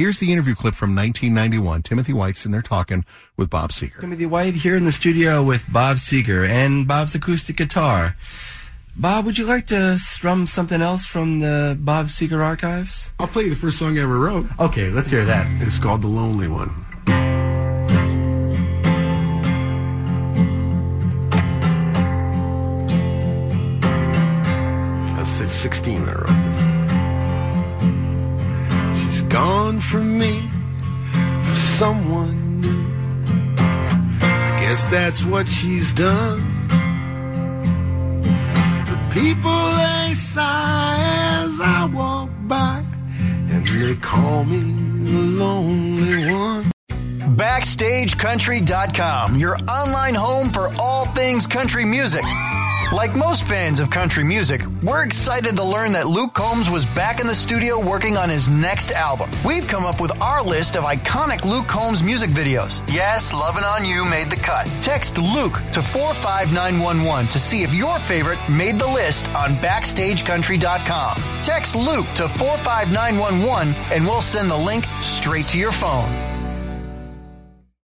Here's the interview clip from 1991. Timothy White's in there talking with Bob Seger. Timothy White here in the studio with Bob Seger and Bob's acoustic guitar. Bob, would you like to strum something else from the Bob Seger archives? I'll play you the first song I ever wrote. Okay, let's hear that. It's called The Lonely One. I was 16 when I wrote this. She's gone from me for someone new. I guess that's what she's done. People, they sigh as I walk by, and they call me the lonely one. BackstageCountry.com, your online home for all things country music. Like most fans of country music, we're excited to learn that Luke Combs was back in the studio working on his next album. We've come up with our list of iconic Luke Combs music videos. Yes, Lovin' On You made the cut. Text Luke to 45911 to see if your favorite made the list on BackstageCountry.com. Text Luke to 45911 and we'll send the link straight to your phone.